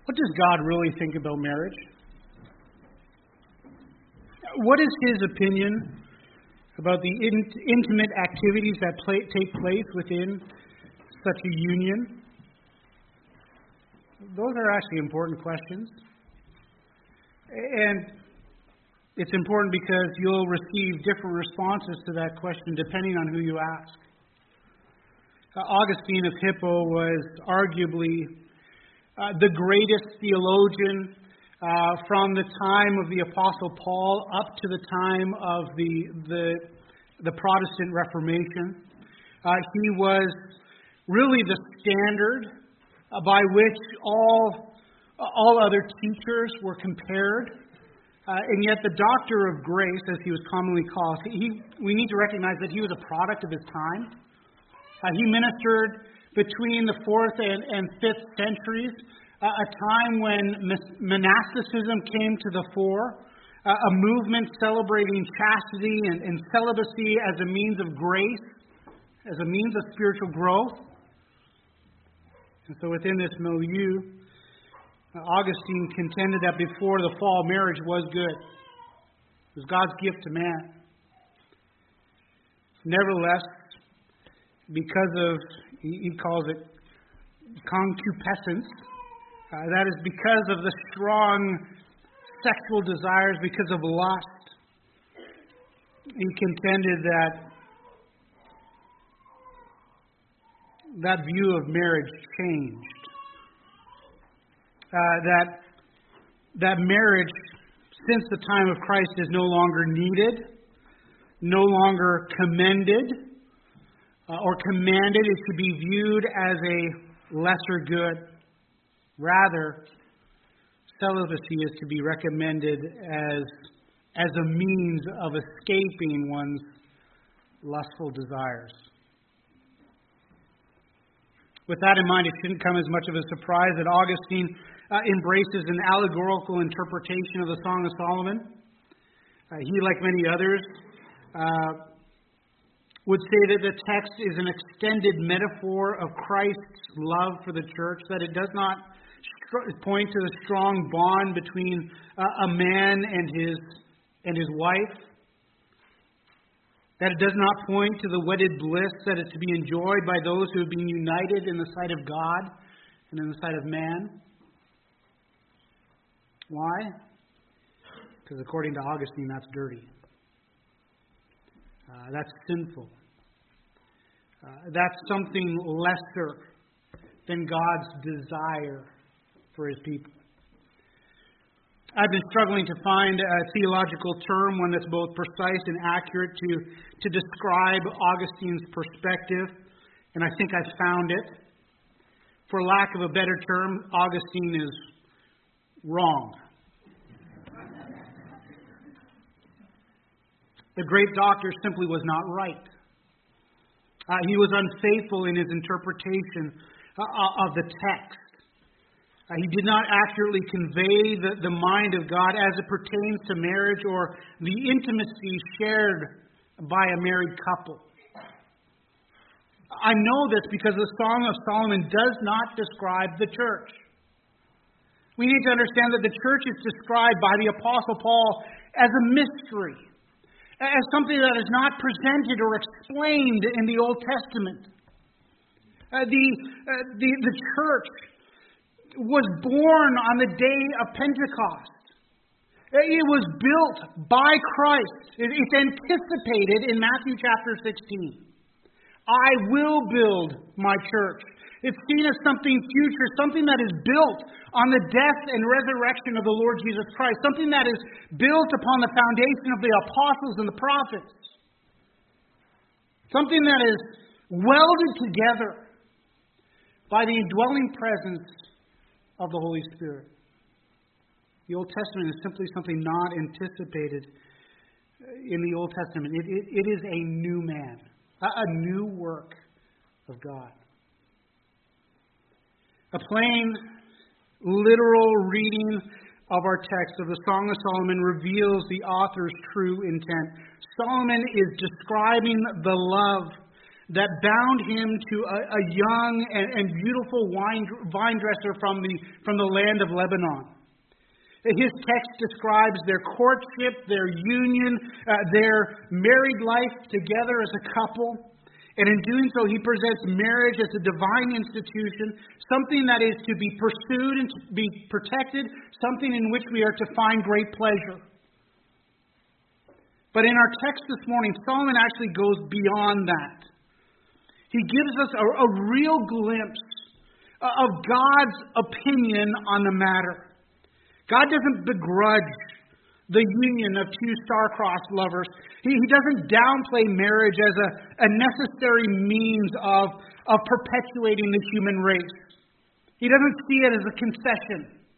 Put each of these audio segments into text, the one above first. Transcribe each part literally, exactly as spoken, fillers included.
What does God really think about marriage? What is His opinion about the in- intimate activities that play, take place within such a union? Those are actually important questions. And it's important because you'll receive different responses to that question depending on who you ask. Uh, Augustine of Hippo was arguably uh, the greatest theologian uh, from the time of the Apostle Paul up to the time of the the, the Protestant Reformation. Uh, he was really the standard uh, by which all all other teachers were compared. Uh, and yet the Doctor of Grace, as he was commonly called, he, we need to recognize that he was a product of his time. Uh, he ministered between the fourth and, and fifth centuries, uh, a time when monasticism came to the fore, uh, a movement celebrating chastity and, and celibacy as a means of grace, as a means of spiritual growth. And so within this milieu, uh, Augustine contended that before the fall, marriage was good. It was God's gift to man. Nevertheless, because of, he calls it concupiscence, uh, that is because of the strong sexual desires, because of lust, he contended that that view of marriage changed. Uh, that that marriage, since the time of Christ, is no longer needed, no longer commended, Uh, or commanded. It should be viewed as a lesser good. Rather, celibacy is to be recommended as, as a means of escaping one's lustful desires. With that in mind, it shouldn't come as much of a surprise that Augustine uh, embraces an allegorical interpretation of the Song of Solomon. Uh, he, like many others, uh, would say that the text is an extended metaphor of Christ's love for the church, that it does not str- point to the strong bond between uh, a man and his and his wife, that it does not point to the wedded bliss that is to be enjoyed by those who have been united in the sight of God and in the sight of man. Why? Because according to Augustine, that's dirty. Uh, that's sinful. Uh, that's something lesser than God's desire for His people. I've been struggling to find a theological term, one that's both precise and accurate to, to describe Augustine's perspective, and I think I've found it. For lack of a better term, Augustine is wrong. The great doctor simply was not right. Uh, he was unfaithful in his interpretation uh, of the text. Uh, he did not accurately convey the, the mind of God as it pertains to marriage or the intimacy shared by a married couple. I know this because the Song of Solomon does not describe the church. We need to understand that the church is described by the Apostle Paul as a mystery, as something that is not presented or explained in the Old Testament. Uh, the, uh, the, the church was born on the day of Pentecost. It was built by Christ. It, it's anticipated in Matthew chapter sixteen. I will build my church. It's seen as something future, something that is built on the death and resurrection of the Lord Jesus Christ, something that is built upon the foundation of the apostles and the prophets, something that is welded together by the indwelling presence of the Holy Spirit. The Old Testament is simply something not anticipated in the Old Testament. It, it, it is a new man, a, a new work of God. A plain, literal reading of our text of the Song of Solomon reveals the author's true intent. Solomon is describing the love that bound him to a, a young and, and beautiful wine, vine dresser from the, from the land of Lebanon. His text describes their courtship, their union, uh, their married life together as a couple. And in doing so, he presents marriage as a divine institution, something that is to be pursued and to be protected, something in which we are to find great pleasure. But in our text this morning, Solomon actually goes beyond that. He gives us a, a real glimpse of God's opinion on the matter. God doesn't begrudge the union of two star-crossed lovers. He, he doesn't downplay marriage as a, a necessary means of, of perpetuating the human race. He doesn't see it as a concession,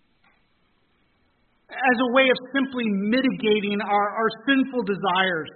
as a way of simply mitigating our, our sinful desires.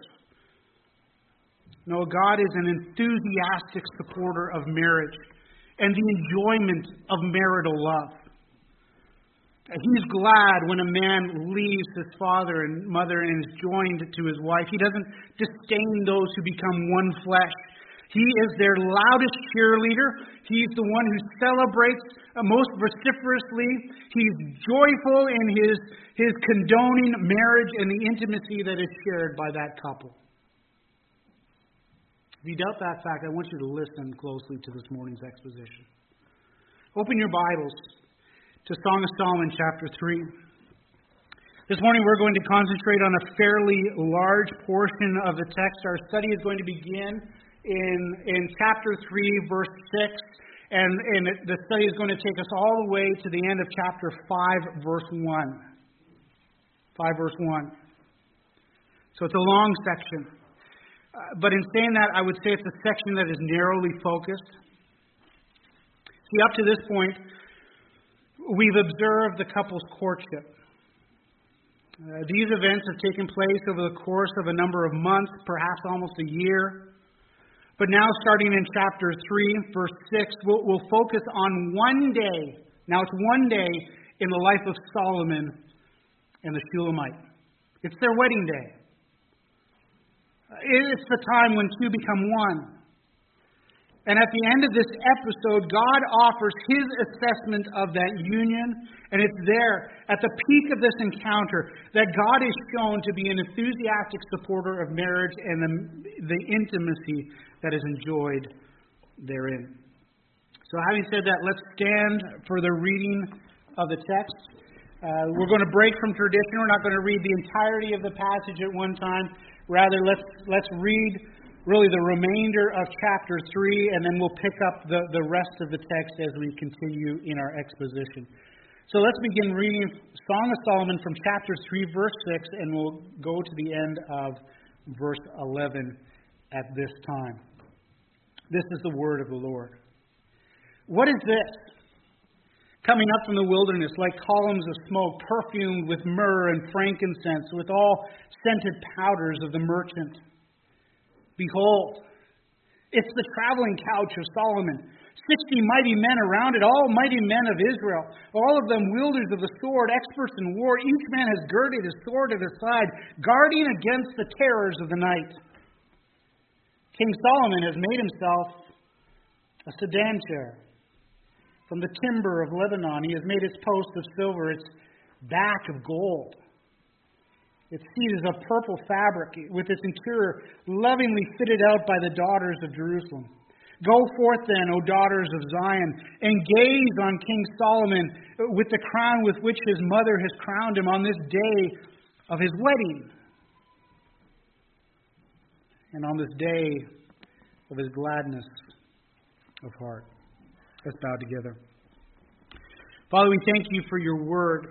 No, God is an enthusiastic supporter of marriage and the enjoyment of marital love. He's glad when a man leaves his father and mother and is joined to his wife. He doesn't disdain those who become one flesh. He is their loudest cheerleader. He's the one who celebrates most vociferously. He's joyful in his, his condoning marriage and the intimacy that is shared by that couple. If you doubt that fact, I want you to listen closely to this morning's exposition. Open your Bibles to Song of Solomon chapter three. This morning we're going to concentrate on a fairly large portion of the text. Our study is going to begin in, in chapter three, verse six, and, and the study is going to take us all the way to the end of chapter five, verse one. five, verse one. So it's a long section. Uh, but in saying that, I would say it's a section that is narrowly focused. See, up to this point, we've observed the couple's courtship. Uh, these events have taken place over the course of a number of months, perhaps almost a year. But now, starting in chapter three, verse six, we'll, we'll focus on one day. Now, it's one day in the life of Solomon and the Shulamite. It's their wedding day. It's the time when two become one. And at the end of this episode, God offers His assessment of that union. And it's there, at the peak of this encounter, that God is shown to be an enthusiastic supporter of marriage and the, the intimacy that is enjoyed therein. So having said that, let's stand for the reading of the text. Uh, we're going to break from tradition. We're not going to read the entirety of the passage at one time. Rather, let's let's read really the remainder of chapter three, and then we'll pick up the, the rest of the text as we continue in our exposition. So let's begin reading Song of Solomon from chapter three, verse six, and we'll go to the end of verse eleven at this time. This is the word of the Lord. What is this? Coming up from the wilderness like columns of smoke, perfumed with myrrh and frankincense, with all scented powders of the merchant. Behold, it's the traveling couch of Solomon. Sixty mighty men around it, all mighty men of Israel. All of them wielders of the sword, experts in war. Each man has girded his sword at his side, guarding against the terrors of the night. King Solomon has made himself a sedan chair. From the timber of Lebanon, he has made its post of silver, its back of gold. Its seat is of purple fabric, with its interior lovingly fitted out by the daughters of Jerusalem. Go forth then, O daughters of Zion, and gaze on King Solomon with the crown with which his mother has crowned him on this day of his wedding, and on this day of his gladness of heart. Let's bow together. Father, we thank you for your word.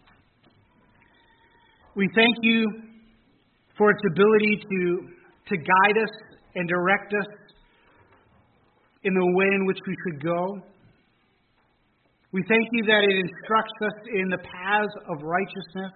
We thank you for its ability to, to guide us and direct us in the way in which we should go. We thank you that it instructs us in the paths of righteousness.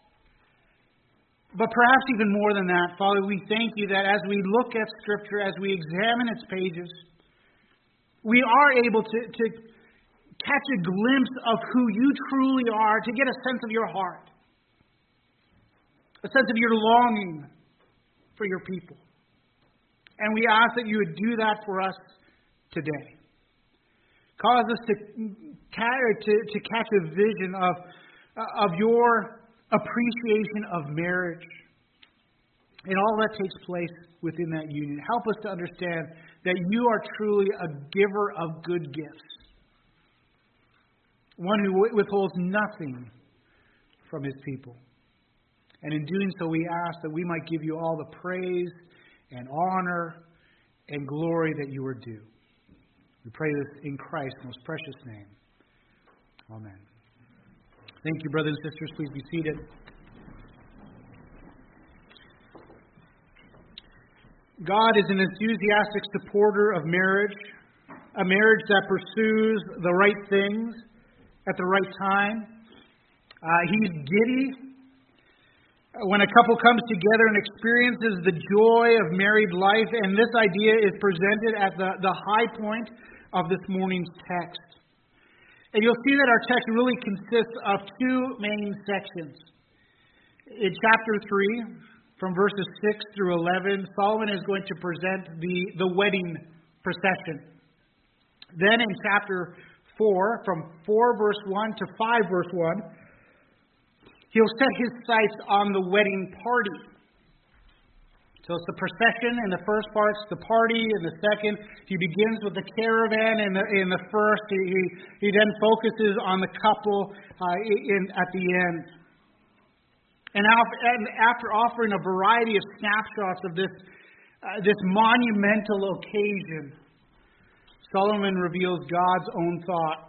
But perhaps even more than that, Father, we thank you that as we look at Scripture, as we examine its pages, we are able to, to catch a glimpse of who you truly are, to get a sense of your heart, a sense of your longing for your people, And we ask that you would do that for us today. Cause us to, to, to catch a vision of, of your appreciation of marriage and all that takes place within that union. Help us to understand that you are truly a giver of good gifts, one who withholds nothing from his people. And in doing so, we ask that we might give you all the praise and honor and glory that you are due. We pray this in Christ's most precious name. Amen. Thank you, brothers and sisters. Please be seated. God is an enthusiastic supporter of marriage, a marriage that pursues the right things at the right time. Uh, he's giddy when a couple comes together and experiences the joy of married life, and this idea is presented at the, the high point of this morning's text. And you'll see that our text really consists of two main sections. In chapter three, from verses six through eleven, Solomon is going to present the, the wedding procession. Then in chapter four, from four verse one to five verse one, he'll set his sights on the wedding party. So it's the procession in the first part, it's the party in the second. He begins with the caravan in the in the first. He he then focuses on the couple uh, in at the end. And after offering a variety of snapshots of this uh, this monumental occasion, Solomon reveals God's own thought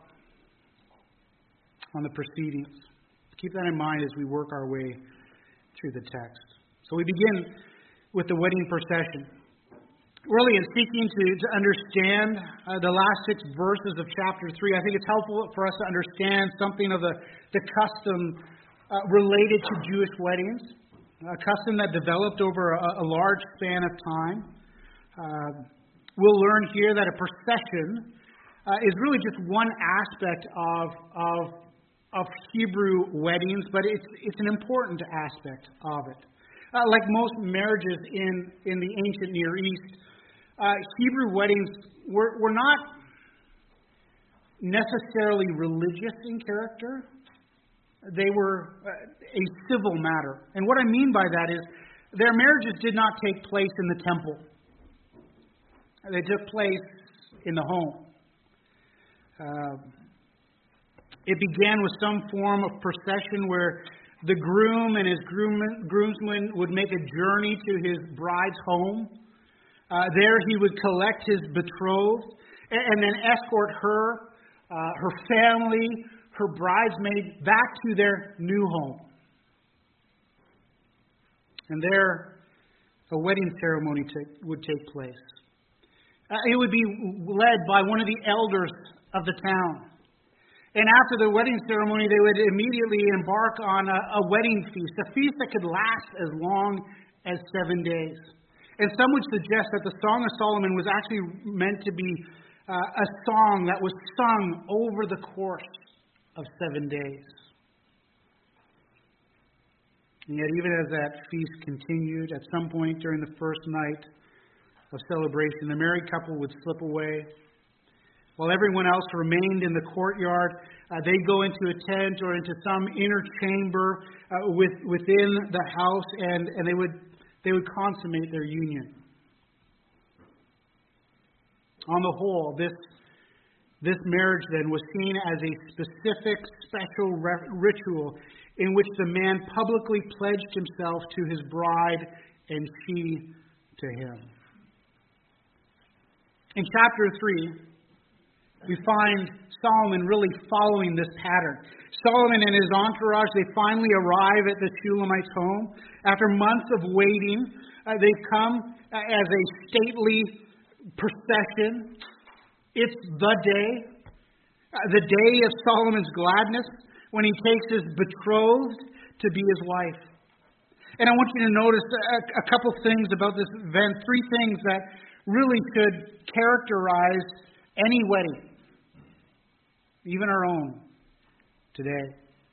on the proceedings. Keep that in mind as we work our way through the text. So we begin with the wedding procession. Really, in seeking to, to understand uh, the last six verses of chapter three, I think it's helpful for us to understand something of the, the custom uh, related to Jewish weddings, a custom that developed over a, a large span of time. Uh, we'll learn here that a procession uh, is really just one aspect of, of of Hebrew weddings, but it's it's an important aspect of it. Uh, like most marriages in, in the ancient Near East, uh, Hebrew weddings were, were not necessarily religious in character. They were uh, a civil matter. And what I mean by that is their marriages did not take place in the temple. They took place in the home. Uh, It began with some form of procession where the groom and his groom, groomsmen would make a journey to his bride's home. Uh, there he would collect his betrothed and, and then escort her, uh, her family, her bridesmaid back to their new home. And there a wedding ceremony t- would take place. Uh, it would be led by one of the elders of the town. And after the wedding ceremony, they would immediately embark on a, a wedding feast, a feast that could last as long as seven days. And some would suggest that the Song of Solomon was actually meant to be uh, a song that was sung over the course of seven days. And yet, even as that feast continued, at some point during the first night of celebration, the married couple would slip away. While everyone else remained in the courtyard, uh, they'd go into a tent or into some inner chamber uh, with, within the house, and, and they would they would consummate their union. On the whole, this this marriage then was seen as a specific, special re- ritual in which the man publicly pledged himself to his bride and she to him. In chapter three, we find Solomon really following this pattern. Solomon and his entourage, they finally arrive at the Shulamite's home. After months of waiting, uh, they've come uh, as a stately procession. It's the day, uh, the day of Solomon's gladness when he takes his betrothed to be his wife. And I want you to notice a, a couple things about this event, three things that really should characterize any wedding, even our own today.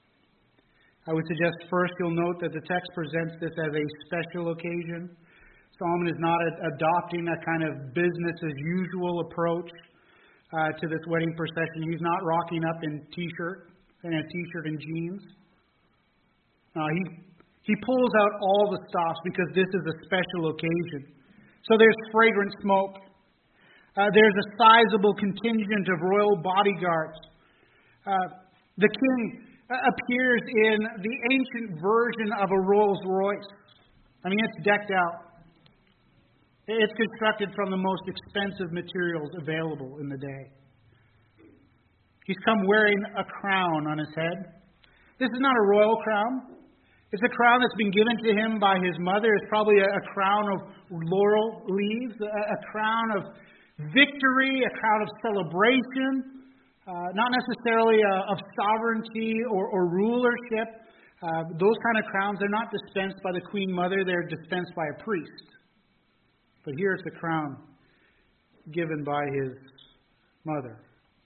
I would suggest first you'll note that the text presents this as a special occasion. Solomon is not a, adopting a kind of business as usual approach uh, to this wedding procession. He's not rocking up in t-shirt and a t-shirt and jeans. Uh, he he pulls out all the stops because this is a special occasion. So there's fragrant smoke. Uh, there's a sizable contingent of royal bodyguards. Uh, the king appears in the ancient version of a Rolls Royce. I mean, it's decked out. It's constructed from the most expensive materials available in the day. He's come wearing a crown on his head. This is not a royal crown. It's a crown that's been given to him by his mother. It's probably a, a crown of laurel leaves, a, a crown of victory, a crown of celebration. Uh, not necessarily uh, of sovereignty or, or rulership. Uh, those kind of crowns, they're not dispensed by the Queen Mother, they're dispensed by a priest. But here it's a crown given by his mother.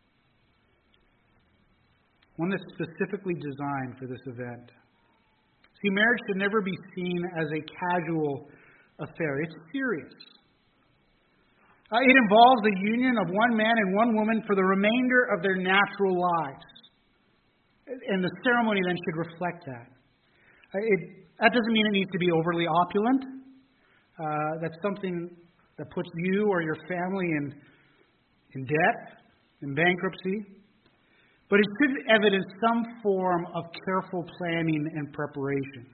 One that's specifically designed for this event. See, marriage should never be seen as a casual affair. It's serious. Uh, it involves the union of one man and one woman for the remainder of their natural lives. And the ceremony then should reflect that. Uh, it, that doesn't mean it needs to be overly opulent. Uh, that's something that puts you or your family in, in debt, in bankruptcy. But it should evidence some form of careful planning and preparation.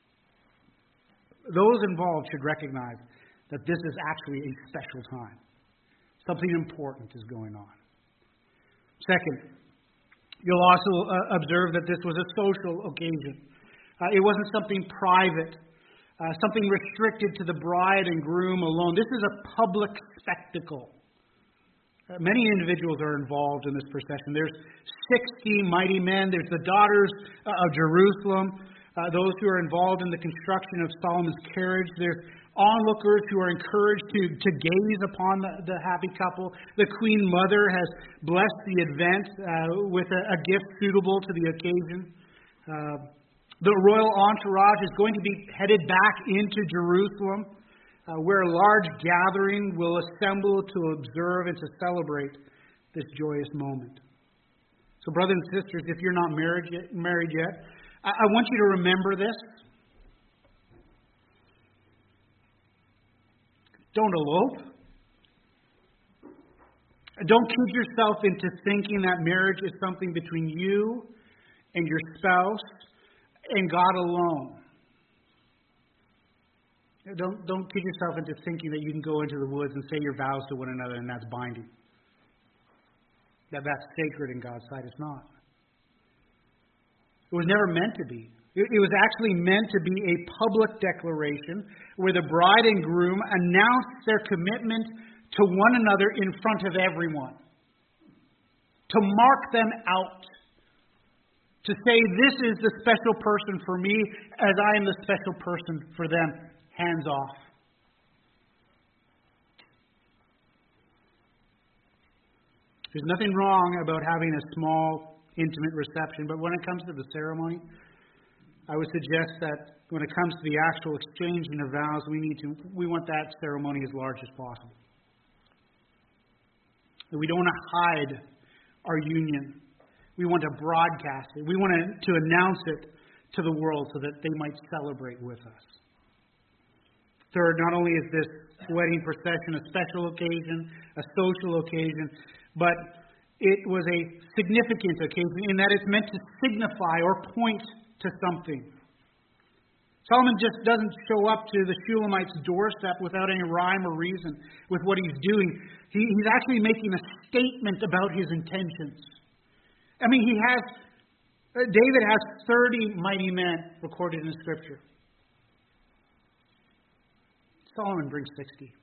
Those involved should recognize that this is actually a special time. Something important is going on. Second, you'll also uh, observe that this was a social occasion. Uh, it wasn't something private, uh, something restricted to the bride and groom alone. This is a public spectacle. Uh, many individuals are involved in this procession. There's sixty mighty men. There's the daughters uh, of Jerusalem, uh, those who are involved in the construction of Solomon's carriage. There's onlookers who are encouraged to, to gaze upon the, the happy couple. The Queen Mother has blessed the event uh, with a, a gift suitable to the occasion. Uh, the royal entourage is going to be headed back into Jerusalem, uh, where a large gathering will assemble to observe and to celebrate this joyous moment. So, brothers and sisters, if you're not married yet, married yet I, I want you to remember this. Don't elope. Don't kid yourself into thinking that marriage is something between you and your spouse and God alone. Don't, don't kid yourself into thinking that you can go into the woods and say your vows to one another and that's binding. That that's sacred in God's sight. It's not. It was never meant to be. It was actually meant to be a public declaration where the bride and groom announced their commitment to one another in front of everyone. To mark them out. To say, this is the special person for me as I am the special person for them. Hands off. There's nothing wrong about having a small, intimate reception, but when it comes to the ceremony, I would suggest that when it comes to the actual exchanging of vows, we need to we want that ceremony as large as possible. We don't want to hide our union. We want to broadcast it. We want to, to announce it to the world so that they might celebrate with us. Third, not only is this wedding procession a special occasion, a social occasion, but it was a significant occasion in that it's meant to signify or point to something. Solomon just doesn't show up to the Shulamite's doorstep without any rhyme or reason with what he's doing. He, he's actually making a statement about his intentions. I mean, he has, David has thirty mighty men recorded in Scripture. Solomon brings sixty.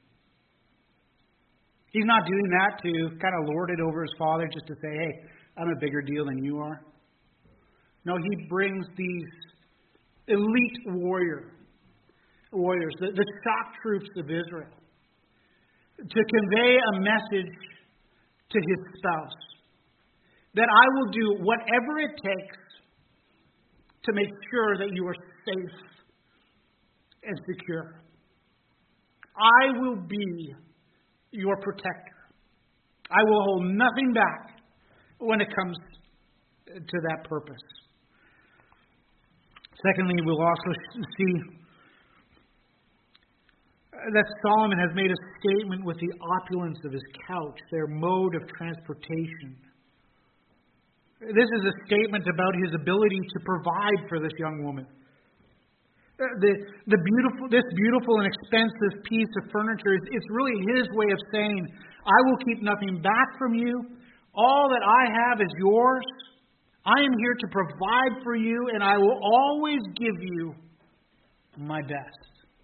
He's not doing that to kind of lord it over his father just to say, hey, I'm a bigger deal than you are. No, he brings these elite warrior, warriors, the, the shock troops of Israel, to convey a message to his spouse that I will do whatever it takes to make sure that you are safe and secure. I will be your protector. I will hold nothing back when it comes to that purpose. Secondly, we'll also see that Solomon has made a statement with the opulence of his couch, their mode of transportation. This is a statement about his ability to provide for this young woman. The, the beautiful, this beautiful and expensive piece of furniture, is it's really his way of saying, I will keep nothing back from you. All that I have is yours. I am here to provide for you, and I will always give you my best.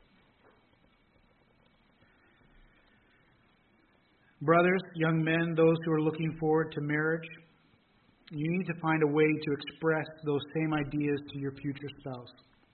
Brothers, young men, those who are looking forward to marriage, you need to find a way to express those same ideas to your future spouse.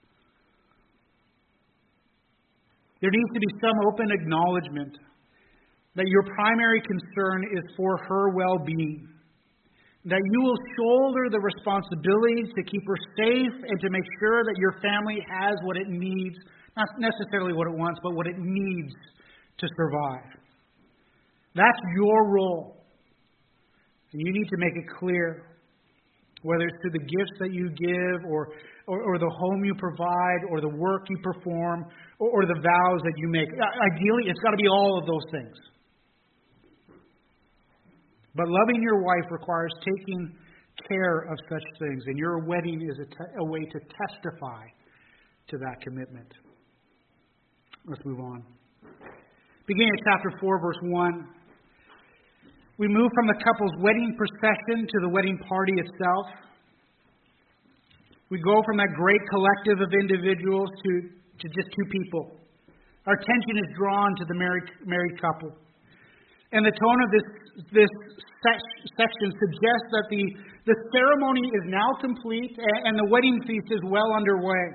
There needs to be some open acknowledgement that your primary concern is for her well-being, that you will shoulder the responsibility to keep her safe and to make sure that your family has what it needs, not necessarily what it wants, but what it needs to survive. That's your role. And you need to make it clear, whether it's through the gifts that you give or, or, or the home you provide or the work you perform or, or the vows that you make. Ideally, it's got to be all of those things. But loving your wife requires taking care of such things, and your wedding is a, te- a way to testify to that commitment. Let's move on. Beginning at chapter four, verse one, we move from the couple's wedding procession to the wedding party itself. We go from that great collective of individuals to, to just two people. Our attention is drawn to the married, married couple. And the tone of this this section suggests that the, the ceremony is now complete and the wedding feast is well underway.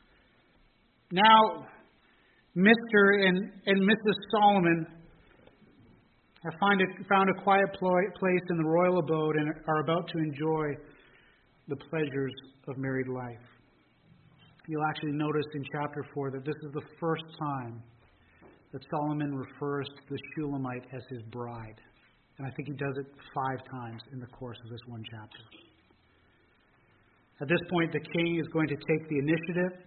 Now, Mister and, and Missus Solomon have find a, found a quiet place in the royal abode and are about to enjoy the pleasures of married life. You'll actually notice in chapter four that this is the first time that Solomon refers to the Shulamite as his bride. And I think he does it five times in the course of this one chapter. At this point, the king is going to take the initiative.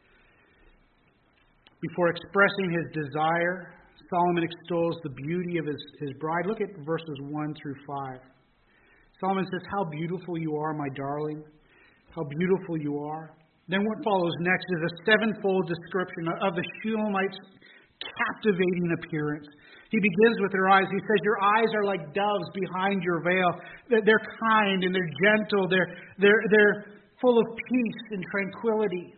Before expressing his desire, Solomon extols the beauty of his, his bride. Look at verses one through five. Solomon says, "How beautiful you are, my darling. How beautiful you are." Then what follows next is a sevenfold description of the Shulamite's captivating appearance. He begins with her eyes. He says, "Your eyes are like doves behind your veil." They're kind and they're gentle. They're, they're, they're full of peace and tranquility.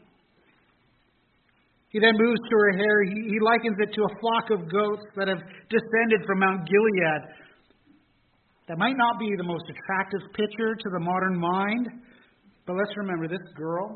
He then moves to her hair. He, he likens it to a flock of goats that have descended from Mount Gilead. That might not be the most attractive picture to the modern mind, but let's remember this girl.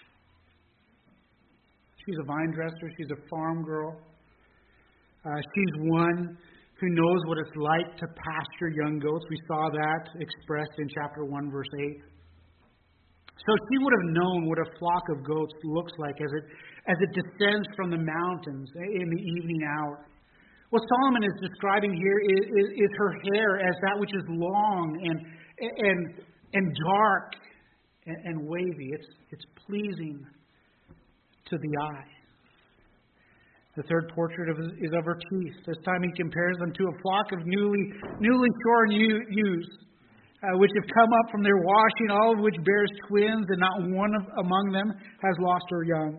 She's a vine dresser. She's a farm girl. Uh, she's one who knows what it's like to pasture young goats. We saw that expressed in chapter one, verse eight. So she would have known what a flock of goats looks like as it as it descends from the mountains in the evening hour. What Solomon is describing here is, is, is her hair as that which is long and and and dark and, and wavy. It's it's pleasing to the eye. The third portrait of, is of her teeth. This time he compares them to a flock of newly newly shorn ewes, uh, which have come up from their washing, all of which bears twins, and not one of, among them has lost her young.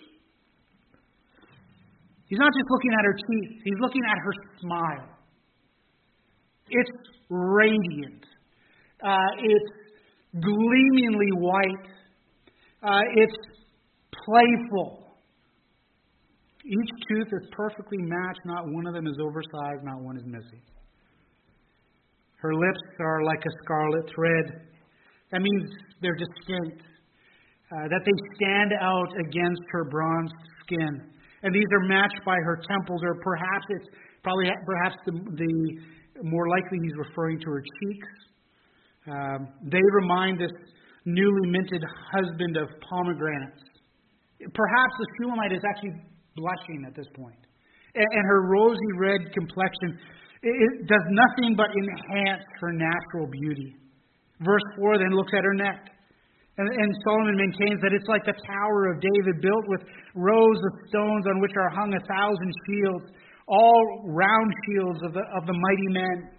He's not just looking at her teeth. He's looking at her smile. It's radiant. Uh, it's gleamingly white. Uh, it's playful. Each tooth is perfectly matched. Not one of them is oversized. Not one is missing. Her lips are like a scarlet thread. That means they're distinct. Uh, that they stand out against her bronzed skin. And these are matched by her temples, or perhaps it's probably perhaps the, the more likely he's referring to her cheeks. Um, they remind this newly minted husband of pomegranates. Perhaps the Shulamite is actually blushing at this point. And, and her rosy red complexion, it, it does nothing but enhance her natural beauty. Verse four then looks at her neck. And, and Solomon maintains that it's like the Tower of David, built with rows of stones on which are hung a thousand shields, all round shields of the, of the mighty men.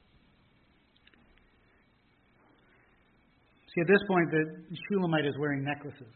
See, at this point, the Shulamite is wearing necklaces.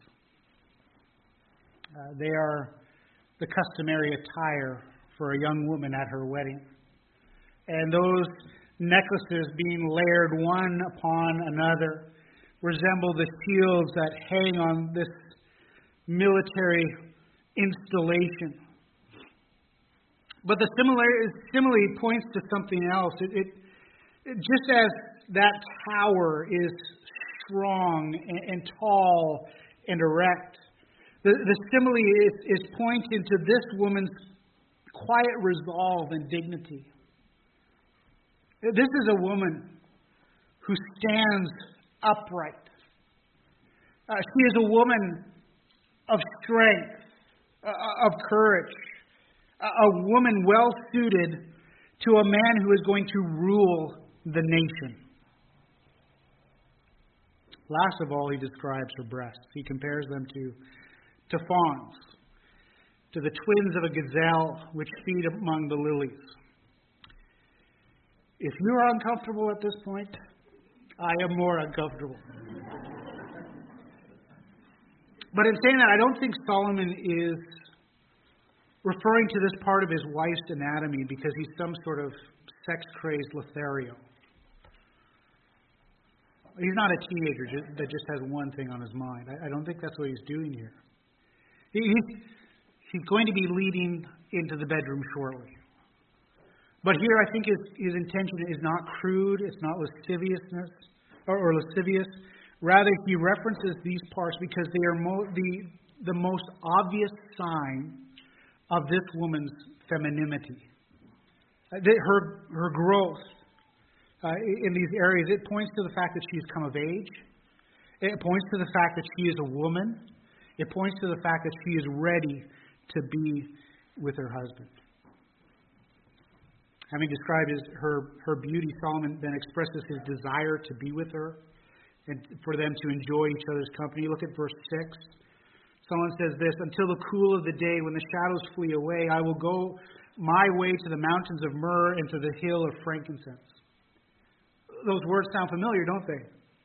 Uh, they are the customary attire for a young woman at her wedding. And those necklaces being layered one upon another resemble the shields that hang on this military installation. But the similary, simile points to something else. It, it, it just as that tower is strong and, and tall and erect, the, the simile is, is pointing to this woman's quiet resolve and dignity. This is a woman who stands upright. Uh, she is a woman of strength, uh, of courage, a, a woman well suited to a man who is going to rule the nation. Last of all, he describes her breasts. He compares them to, to fawns, to the twins of a gazelle which feed among the lilies. If you are uncomfortable at this point, I am more uncomfortable. But in saying that, I don't think Solomon is referring to this part of his wife's anatomy because he's some sort of sex-crazed Lothario. He's not a teenager that just has one thing on his mind. I don't think that's what he's doing here. He's, he's going to be leading into the bedroom shortly. But here I think his, his intention is not crude, it's not lasciviousness or, or lascivious. Rather, he references these parts because they are mo- the, the most obvious sign of this woman's femininity. Uh, her, her growth uh, in these areas, it points to the fact that she's come of age. It points to the fact that she is a woman. It points to the fact that she is ready to be with her husband. Having described his, her, her beauty, Solomon then expresses his desire to be with her and for them to enjoy each other's company. Look at verse six. Solomon says this, "Until the cool of the day, when the shadows flee away, I will go my way to the mountains of myrrh and to the hill of frankincense." Those words sound familiar, don't they?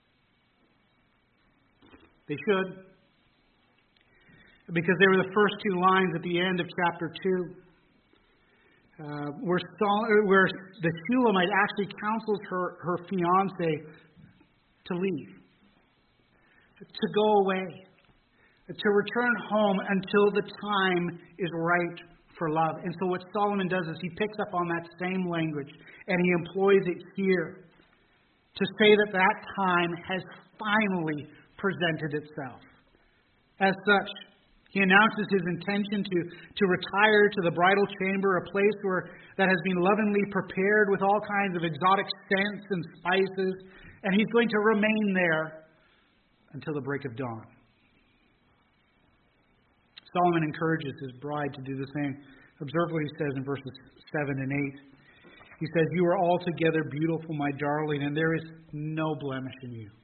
They should. Because they were the first two lines at the end of chapter two. Uh, where, Sol- where the Shulamite actually counsels her, her fiancé to leave, to go away, to return home until the time is right for love. And so what Solomon does is he picks up on that same language and he employs it here to say that that time has finally presented itself. As such, he announces his intention to, to retire to the bridal chamber, a place where that has been lovingly prepared with all kinds of exotic scents and spices, and he's going to remain there until the break of dawn. Solomon encourages his bride to do the same. Observe what he says in verses seven and eight. He says, "You are altogether beautiful, my darling, and there is no blemish in you."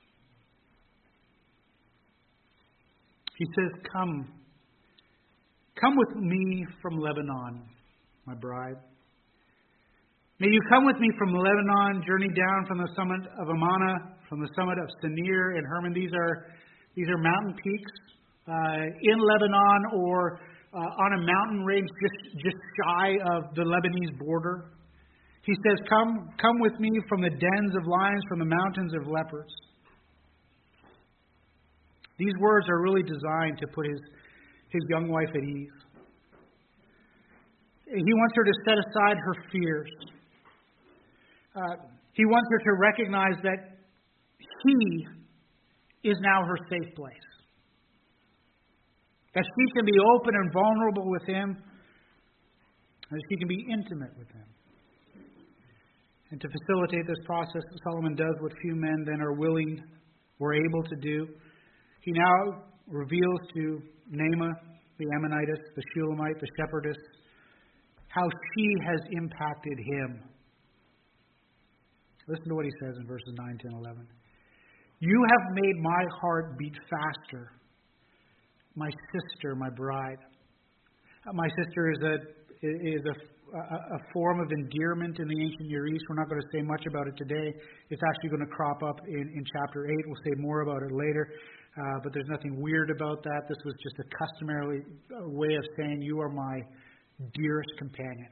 He says, Come, come with me from Lebanon, my bride. May you come with me from Lebanon, journey down from the summit of Amana, from the summit of Senir and Hermon. These are these are mountain peaks uh, in Lebanon or uh, on a mountain range just, just shy of the Lebanese border. He says, Come, come with me from the dens of lions, from the mountains of leopards. These words are really designed to put his, his young wife at ease. He wants her to set aside her fears. Uh, he wants her to recognize that he is now her safe place. That she can be open and vulnerable with him. That she can be intimate with him. And to facilitate this process, Solomon does what few men then are willing or able to do. He now reveals to Naamah, the Ammonitess, the Shulamite, the shepherdess, how she has impacted him. Listen to what he says in verses nine, ten, eleven. You have made my heart beat faster, my sister, my bride. My sister is a is a, a, a form of endearment in the ancient Near East. We're not going to say much about it today. It's actually going to crop up in, in chapter eight. We'll say more about it later. Uh, but there's nothing weird about that. This was just a customary way of saying, you are my dearest companion.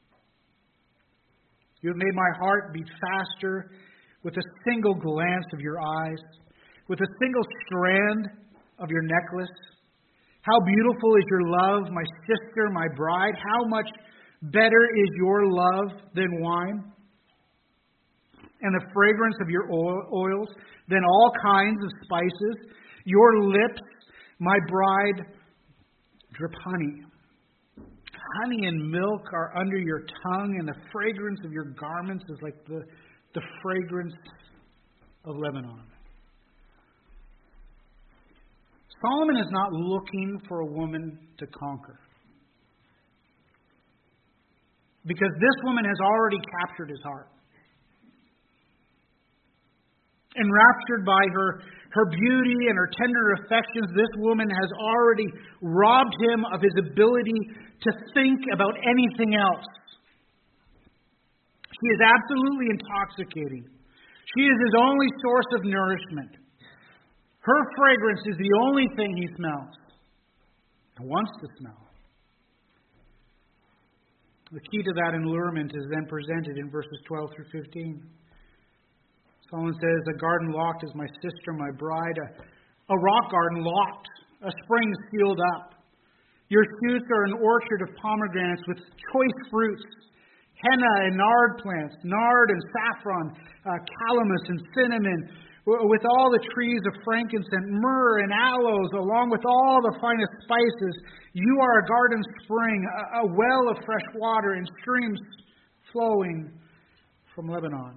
You have made my heart beat faster with a single glance of your eyes, with a single strand of your necklace. How beautiful is your love, my sister, my bride. How much better is your love than wine, and the fragrance of your oils than all kinds of spices. Your lips, my bride, drip honey. Honey and milk are under your tongue, and the fragrance of your garments is like the, the fragrance of Lebanon. Solomon is not looking for a woman to conquer, because this woman has already captured his heart. Enraptured by her, her beauty and her tender affections, this woman has already robbed him of his ability to think about anything else. She is absolutely intoxicating. She is his only source of nourishment. Her fragrance is the only thing he smells and wants to smell. The key to that allurement is then presented in verses twelve through fifteen. Solomon says, a garden locked is my sister, my bride, a, a rock garden locked, a spring sealed up. Your shoots are an orchard of pomegranates with choice fruits, henna and nard plants, nard and saffron, uh, calamus and cinnamon, with all the trees of frankincense, myrrh and aloes, along with all the finest spices. You are a garden spring, a, a well of fresh water, and streams flowing from Lebanon.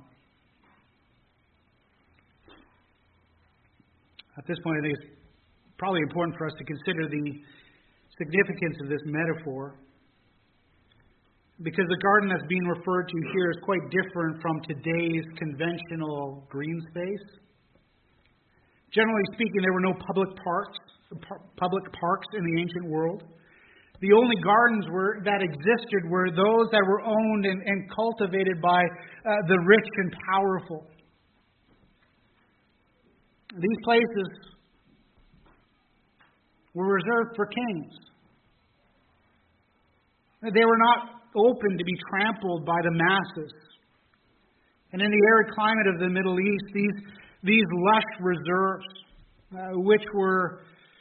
At this point, I think it's probably important for us to consider the significance of this metaphor, because the garden that's being referred to here is quite different from today's conventional green space. Generally speaking, there were no public parks, public parks in the ancient world. The only gardens were, that existed were those that were owned and, and cultivated by uh, the rich and powerful. These places were reserved for kings. They were not open to be trampled by the masses. And in the arid climate of the Middle East, these, these lush reserves, uh, which were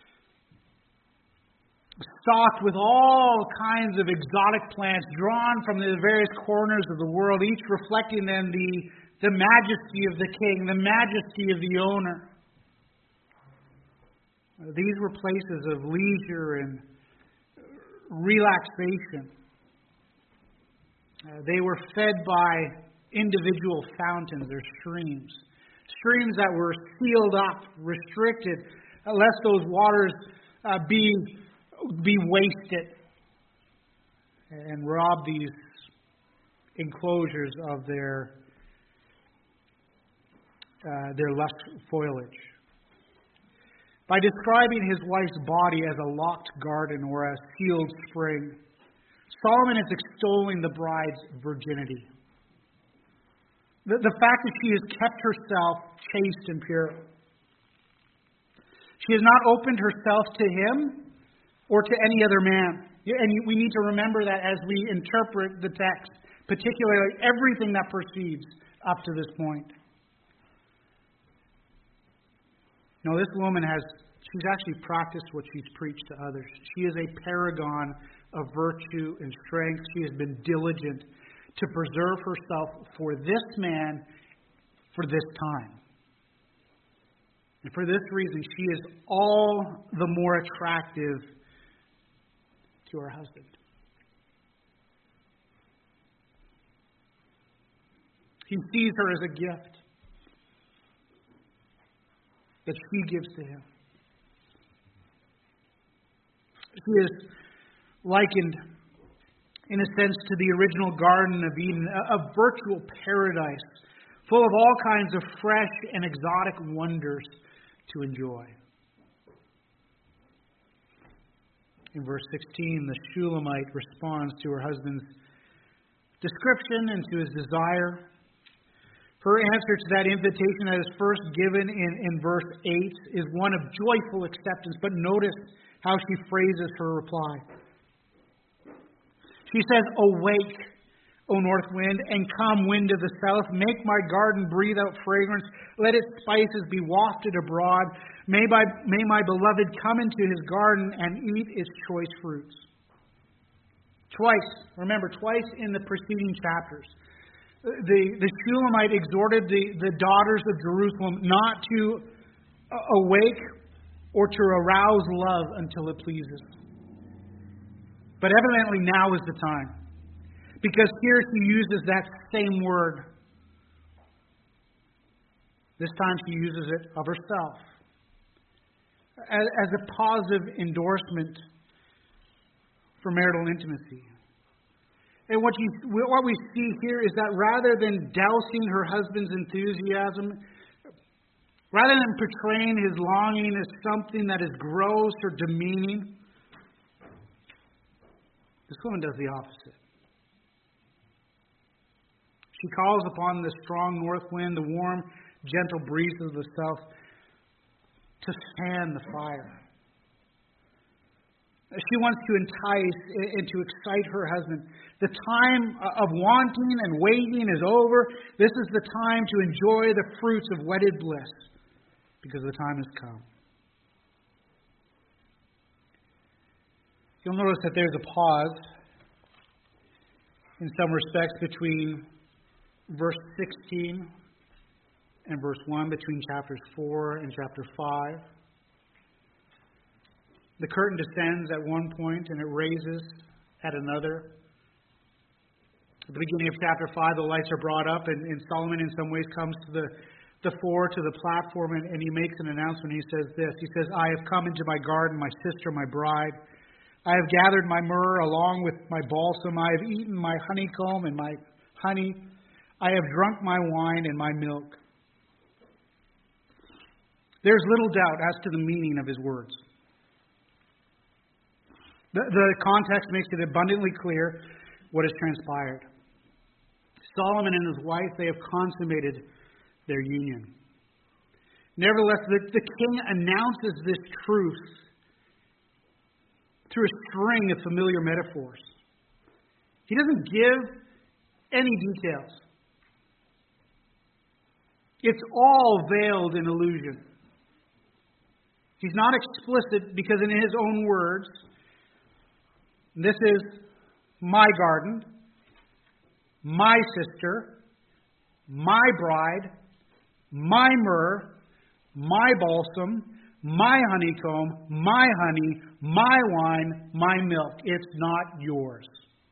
stocked with all kinds of exotic plants drawn from the various corners of the world, each reflecting then the, the majesty of the king, the majesty of the owner. These were places of leisure and relaxation. Uh, they were fed by individual fountains or streams. Streams that were sealed up, restricted, uh, lest those waters uh, be, be wasted and rob these enclosures of their, uh, their lush foliage. By describing his wife's body as a locked garden or a sealed spring, Solomon is extolling the bride's virginity. The, the fact that she has kept herself chaste and pure. She has not opened herself to him or to any other man. And we need to remember that as we interpret the text, particularly everything that proceeds up to this point. No, this woman has, she's actually practiced what she's preached to others. She is a paragon of virtue and strength. She has been diligent to preserve herself for this man, for this time. And for this reason, she is all the more attractive to her husband. He sees her as a gift that she gives to him. She is likened in a sense, to the original Garden of Eden, a, a virtual paradise full of all kinds of fresh and exotic wonders to enjoy. In verse sixteen, the Shulamite responds to her husband's description and to his desire. Her answer to that invitation that is first given in, in verse eight is one of joyful acceptance, but notice how she phrases her reply. She says, "Awake, O north wind, and come, wind of the south. Make my garden breathe out fragrance. Let its spices be wafted abroad. May my, may my beloved come into his garden and eat its choice fruits." Twice, remember, twice in the preceding chapters, the, the Shulamite exhorted the, the daughters of Jerusalem not to awake or to arouse love until it pleases. But evidently now is the time. Because here she uses that same word. This time she uses it of herself. As, as a positive endorsement for marital intimacy. And what, you, what we see here is that rather than dousing her husband's enthusiasm, rather than portraying his longing as something that is gross or demeaning, this woman does the opposite. She calls upon the strong north wind, the warm, gentle breezes of the south, to fan the fire. She wants to entice and to excite her husband. The time of wanting and waiting is over. This is the time to enjoy the fruits of wedded bliss, because the time has come. You'll notice that there's a pause in some respects between verse sixteen and verse one, between chapters four and chapter five. The curtain descends at one point and it raises at another. At the beginning of chapter five, the lights are brought up, and, and Solomon in some ways comes to the, the fore, to the platform, and, and he makes an announcement. He says this. He says, "I have come into my garden, my sister, my bride. I have gathered my myrrh along with my balsam. I have eaten my honeycomb and my honey. I have drunk my wine and my milk." There's little doubt as to the meaning of his words. The, the context makes it abundantly clear what has transpired. Solomon and his wife, they have consummated their union. Nevertheless, the, the king announces this truth through a string of familiar metaphors. He doesn't give any details. It's all veiled in illusion. He's not explicit because in his own words, this is my garden, my sister, my bride, my myrrh, my balsam, my honeycomb, my honey, my wine, my milk. It's not yours.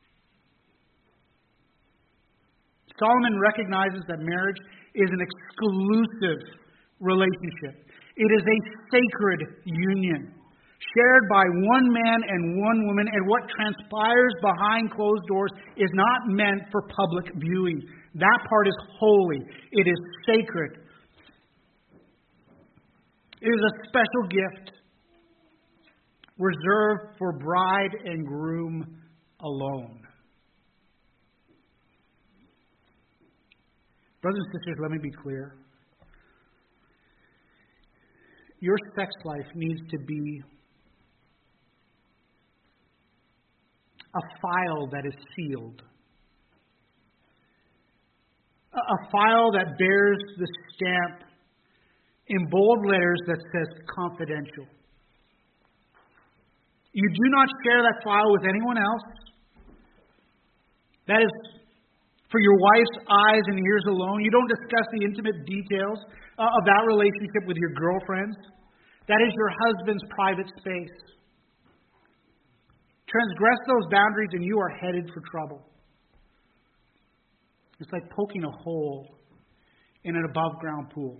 Solomon recognizes that marriage is an exclusive relationship. It is a sacred union, shared by one man and one woman, and what transpires behind closed doors is not meant for public viewing. That part is holy. It is sacred. It is a special gift reserved for bride and groom alone. Brothers and sisters, let me be clear. Your sex life needs to be a file that is sealed. A file that bears the stamp in bold letters that says confidential. You do not share that file with anyone else. That is for your wife's eyes and ears alone. You don't discuss the intimate details of that relationship with your girlfriends. That is your husband's private space. Transgress those boundaries and you are headed for trouble. It's like poking a hole in an above-ground pool.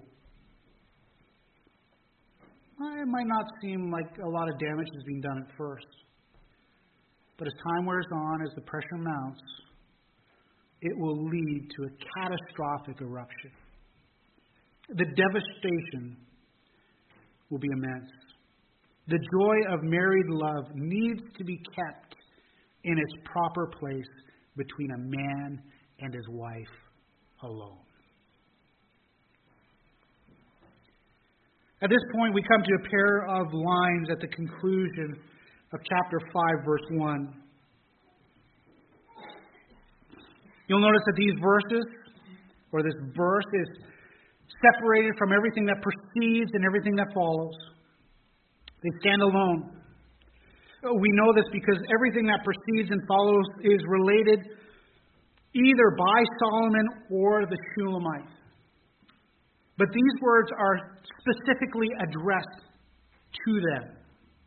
Well, it might not seem like a lot of damage is being done at first. But as time wears on, as the pressure mounts, it will lead to a catastrophic eruption. The devastation will be immense. The joy of married love needs to be kept in its proper place between a man and his wife alone. At this point, we come to a pair of lines at the conclusion of chapter five, verse one. You'll notice that these verses, or this verse, is separated from everything that precedes and everything that follows. They stand alone. We know this because everything that precedes and follows is related either by Solomon or the Shulamite. But these words are specifically addressed to them.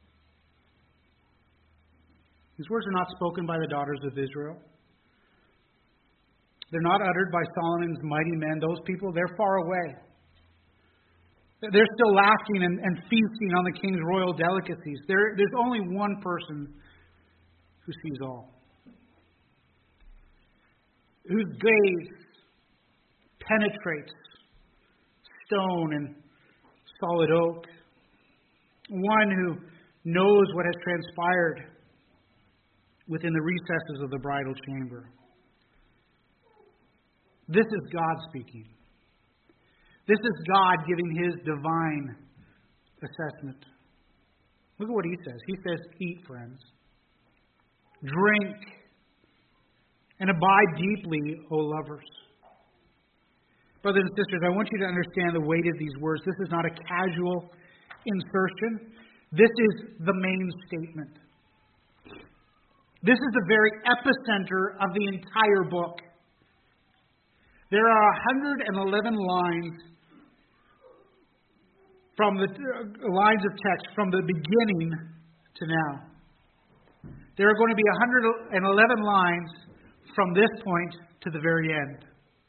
These words are not spoken by the daughters of Israel. They're not uttered by Solomon's mighty men. Those people, they're far away. They're still laughing and, and feasting on the king's royal delicacies. There, there's only one person who sees all, whose gaze penetrates stone and solid oak, one who knows what has transpired within the recesses of the bridal chamber. This is God speaking. This is God giving His divine assessment. Look at what He says. He says, eat, friends. Drink. And abide deeply, O lovers. Brothers and sisters, I want you to understand the weight of these words. This is not a casual insertion. This is the main statement. This is the very epicenter of the entire book. There are one hundred eleven lines from the uh, lines of text from the beginning to now. There are going to be one hundred eleven lines from this point to the very end.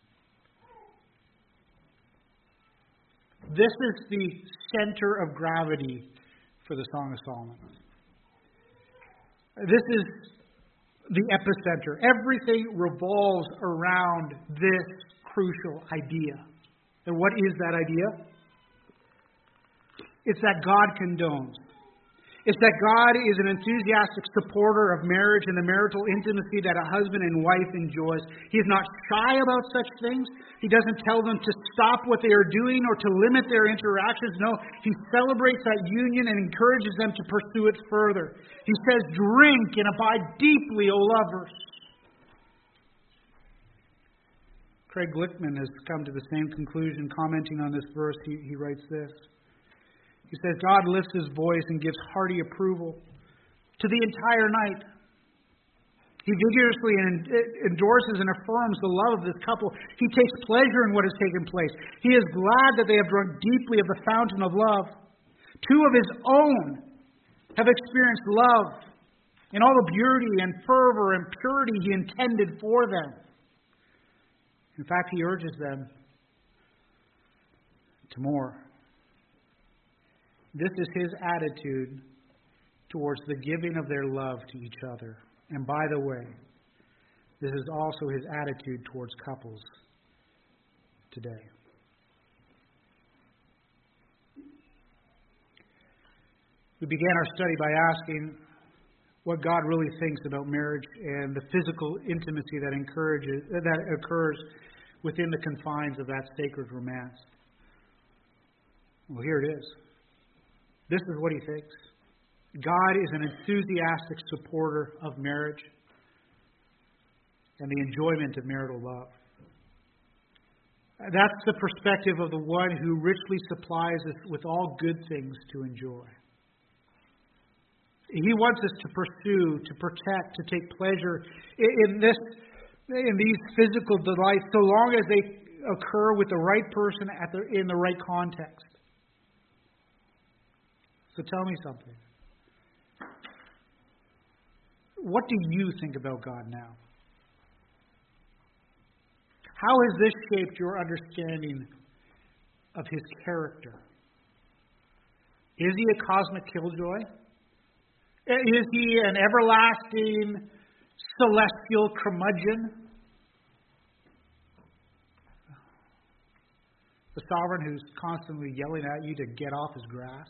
This is the center of gravity for the Song of Solomon. This is the epicenter. Everything revolves around this crucial idea. And what is that idea? It's that God condones. It's that God is an enthusiastic supporter of marriage and the marital intimacy that a husband and wife enjoys. He is not shy about such things. He doesn't tell them to stop what they are doing or to limit their interactions. No, He celebrates that union and encourages them to pursue it further. He says, drink and abide deeply, O lovers. Craig Glickman has come to the same conclusion. Commenting on this verse, he, he writes this. He says, God lifts His voice and gives hearty approval to the entire night. He vigorously endorses and affirms the love of this couple. He takes pleasure in what has taken place. He is glad that they have drunk deeply of the fountain of love. Two of His own have experienced love in all the beauty and fervor and purity He intended for them. In fact, He urges them to more. This is His attitude towards the giving of their love to each other. And by the way, this is also His attitude towards couples today. We began our study by asking what God really thinks about marriage and the physical intimacy that encourages that occurs within the confines of that sacred romance. Well, here it is. This is what He thinks. God is an enthusiastic supporter of marriage and the enjoyment of marital love. That's the perspective of the one who richly supplies us with all good things to enjoy. He wants us to pursue, to protect, to take pleasure in this, in these physical delights, so long as they occur with the right person at the, in the right context. So tell me something. What do you think about God now? How has this shaped your understanding of His character? Is He a cosmic killjoy? Is he an everlasting celestial curmudgeon? The sovereign who's constantly yelling at you to get off his grass?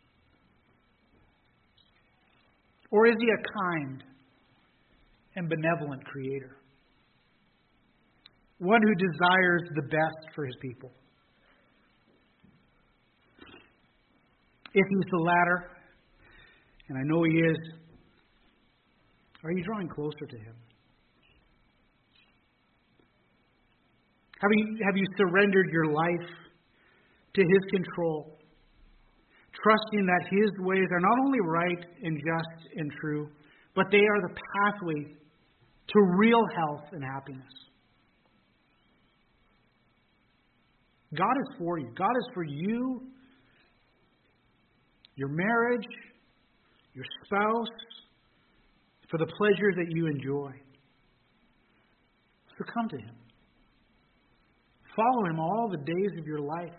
Or is he a kind and benevolent creator? One who desires the best for his people. If he's the latter, and I know he is, are you drawing closer to him? Have you, have you surrendered your life to his control, trusting that his ways are not only right and just and true, but they are the pathway to real health and happiness? God is for you. God is for you, your marriage, your spouse, for the pleasure that you enjoy. So come to him. Follow him all the days of your life.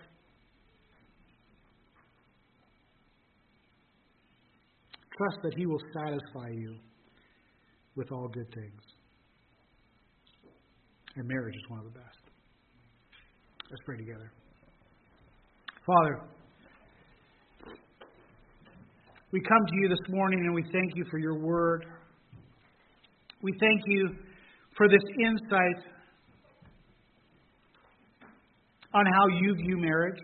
Trust that he will satisfy you with all good things. And marriage is one of the best. Let's pray together. Father, we come to you this morning and we thank you for your word. We thank you for this insight on how you view marriage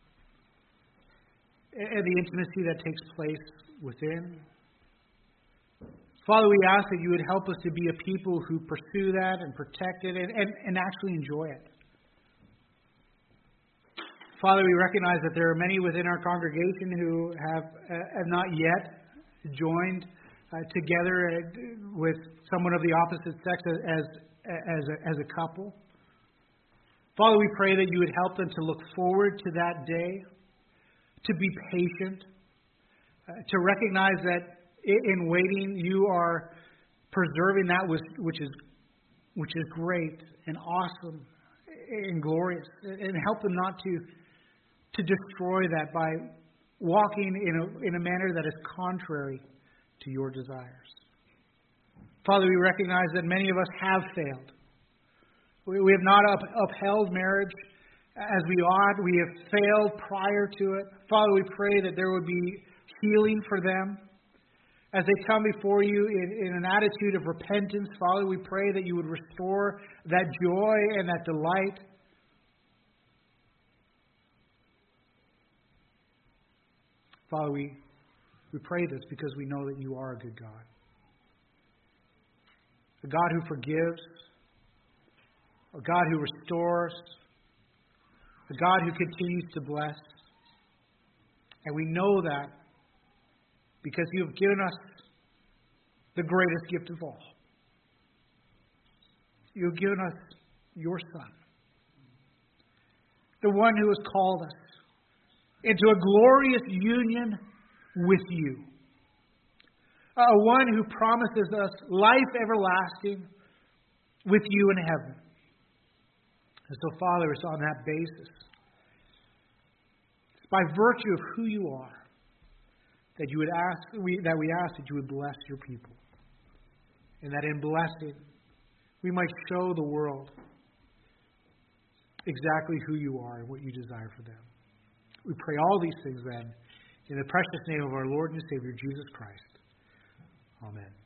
and the intimacy that takes place within. Father, we ask that you would help us to be a people who pursue that and protect it and, and, and actually enjoy it. Father, we recognize that there are many within our congregation who have, uh, have not yet joined uh, together uh, with someone of the opposite sex as, as, a, as a couple. Father, we pray that you would help them to look forward to that day, to be patient, uh, to recognize that in waiting you are preserving that which, which is which is great and awesome and glorious, and help them not to to destroy that by walking in a in a manner that is contrary to your desires. Father, we recognize that many of us have failed. We, we have not up, upheld marriage as we ought. We have failed prior to it. Father, we pray that there would be healing for them as they come before you in, in an attitude of repentance. Father, we pray that you would restore that joy and that delight. Father, we, we pray this because we know that you are a good God. A God who forgives, a God who restores, a God who continues to bless. And we know that because you have given us the greatest gift of all. You have given us your Son, the one who has called us into a glorious union with you. A one who promises us life everlasting with you in heaven. And so, Father, it's on that basis, it's by virtue of who you are, that you would ask, we, that we ask that you would bless your people, and that in blessing we might show the world exactly who you are and what you desire for them. We pray all these things then in the precious name of our Lord and Savior Jesus Christ. Amen.